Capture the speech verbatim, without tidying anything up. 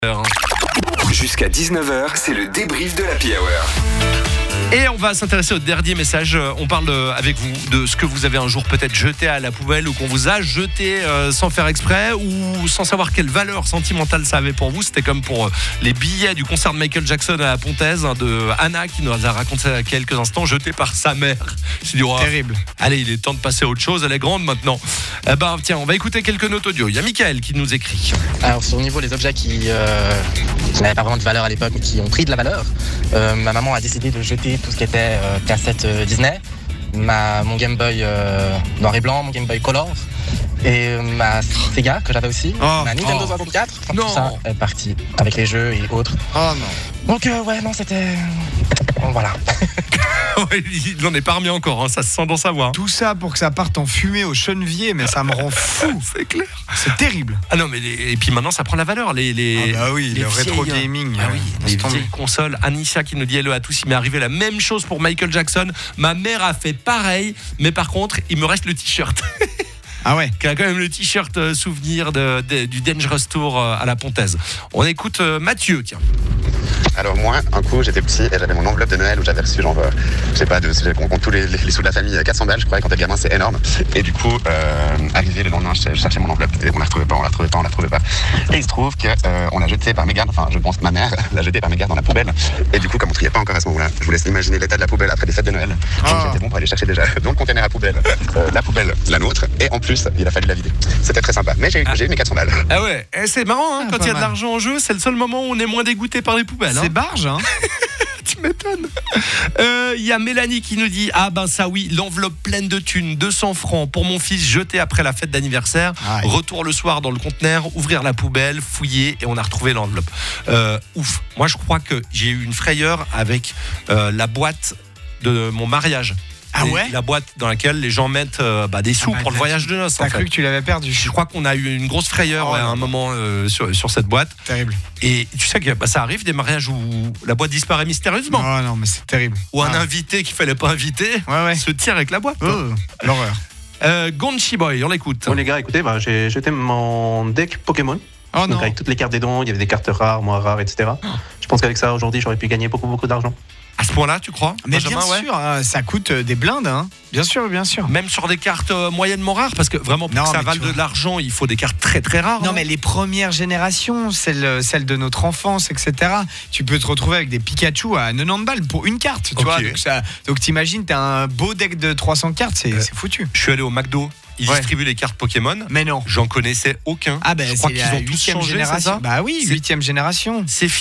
Jusqu'à dix-neuf heures, c'est le débrief de l'Happy Hour. Et on va s'intéresser au dernier message. On parle avec vous de ce que vous avez un jour peut-être jeté à la poubelle ou qu'on vous a jeté euh, sans faire exprès ou sans savoir quelle valeur sentimentale ça avait pour vous. C'était comme pour euh, les billets du concert de Michael Jackson à la Pontaise, hein, de Anna qui nous a raconté il y a quelques instants, jeté par sa mère. Je dis, oh, terrible. Allez, il est temps de passer à autre chose. Elle est grande maintenant. Eh ben, tiens, on va écouter quelques notes audio. Il y a Michael qui nous écrit. Alors, sur le niveau des objets qui, euh, qui n'avaient pas vraiment de valeur à l'époque, mais qui ont pris de la valeur, euh, ma maman a décidé de jeter tout ce qui était euh, cassette euh, Disney, ma, mon Game Boy euh, noir et blanc, mon Game Boy Color, et euh, ma Sega que j'avais aussi, oh, ma Nintendo oh. soixante-quatre. Enfin, Non. tout ça est parti avec les jeux et autres. Oh non. Donc, euh, ouais, non, c'était. Bon, voilà. Ouais, il n'en est pas remis encore, hein, ça se sent dans sa voix. Tout ça pour que ça parte en fumée au chenevier, mais ça me rend fou. C'est clair. C'est terrible. Ah non, mais les- et puis maintenant ça prend la valeur. Les, les, Ah bah oui, les le rétro vieilles- gaming. Ah oui, euh, les laisse tomber. vieilles consoles. Anisha qui nous dit hello à tous. Il m'est arrivé la même chose pour Michael Jackson. Ma mère a fait pareil, mais par contre, il me reste le t-shirt. Ah ouais. Qui a quand même le t-shirt euh, souvenir de, de- du Dangerous Tour euh, à la Pontaise. On écoute euh, Mathieu, tiens. Alors moi, un coup, j'étais petit et j'avais mon enveloppe de Noël où j'avais reçu genre, euh, je sais pas, de, on compte tous les, les, les sous de la famille, quatre cents balles, je crois, et quand t'es gamin, c'est énorme. Et du coup, euh, arrivé le lendemain, je, je cherchais mon enveloppe et on la retrouvait pas, on la retrouvait pas, on la retrouvait pas. Et il se trouve que euh, on l'a jeté par mégarde, enfin, je pense que ma mère l'a jeté par mégarde dans la poubelle. Et du coup, comme on triait pas encore à ce moment-là, je vous laisse imaginer l'état de la poubelle après les fêtes de Noël. Donc Oh. j'étais bon pour aller chercher déjà dans le conteneur à poubelle, euh, la poubelle, la nôtre, et en plus, il a fallu la vider. C'était très sympa, mais j'ai eu, Ah. j'ai eu mes quatre cents balles. Ah ouais, eh, c'est marrant, hein, Ah, quand pas il y a de mal. l'argent en jeu, c'est le seul moment où on est moins dégoûté par les poubelles. Hein. C'est barge, hein. Tu m'étonnes. Euh, Il y a Mélanie qui nous dit ah ben ça oui, l'enveloppe pleine de thunes, deux cents francs pour mon fils jeté après la fête d'anniversaire. Aïe. Retour le soir dans le conteneur, ouvrir la poubelle, fouiller et on a retrouvé l'enveloppe. Euh, ouf. Moi je crois que j'ai eu une frayeur avec euh, la boîte de mon mariage. Ah Et ouais. La boîte dans laquelle les gens mettent euh, bah, des sous Ah bah, pour le t'as- voyage de noces. T'as en fait. cru que tu l'avais perdu. Je crois qu'on a eu une grosse frayeur Oh ouais, à là un là. moment euh, sur, sur cette boîte. Terrible. Et tu sais que bah, ça arrive des mariages où la boîte disparaît mystérieusement. Oh non, mais c'est terrible. Ou un Ah. invité qu'il fallait pas inviter Ouais, ouais. se tire avec la boîte. Oh, l'horreur. Euh, Gonchi Boy, on l'écoute. Bon les gars, écoutez, bah, j'ai jeté mon deck Pokémon. Oh non. Donc avec toutes les cartes des dons, il y avait des cartes rares, moins rares, et cetera. Je pense qu'avec ça, aujourd'hui, j'aurais pu gagner beaucoup, beaucoup d'argent. À ce point-là, tu crois Mais Benjamin, bien ouais sûr, hein, ça coûte euh, des blindes, hein. Bien sûr, bien sûr. Même sur des cartes euh, moyennement rares, parce que vraiment pour Non, que ça mais vale tu de vois. l'argent, il faut des cartes très très rares. Non, mais les premières générations, celles, celles de notre enfance, et cetera. Tu peux te retrouver avec des Pikachu à quatre-vingt-dix balles pour une carte, tu Ok. vois. Donc, ça, donc t'imagines, t'as un beau deck de trois cents cartes, c'est Euh, c'est foutu. Je suis allé au McDo, ils Ouais. distribuent les cartes Pokémon. Mais non. J'en connaissais aucun. Ah ben je crois c'est qu'ils la ont tous huitième changé, c'est génération. ça Bah oui, C'est- huitième génération. C'est